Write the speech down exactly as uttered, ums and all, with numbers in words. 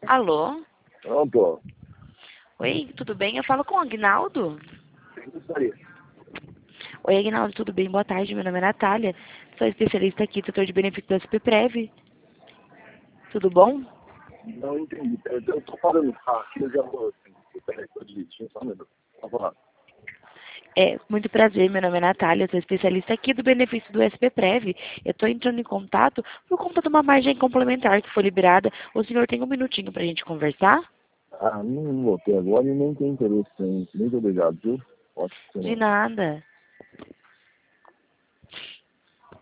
Alô? Pronto. Oi, tudo bem? Eu falo com o Agnaldo. Quem gostaria? Oi, Agnaldo, tudo bem? Boa tarde, meu nome é Natália. Sou especialista aqui, tutor de benefícios da S P Prev. Tudo bom? Não entendi. Eu, eu tô parando o carro aqui, eu já vou assim. Peraí, tô dirigindo, só um minuto. Tá bom. É, muito prazer, meu nome é Natália, sou especialista aqui do benefício do S P Prev. Eu estou entrando em contato por conta de uma margem complementar que foi liberada. O senhor tem um minutinho para a gente conversar? Ah, não vou ter agora e nem tem interesse em. Muito obrigado, viu? Ótimo De semana. nada.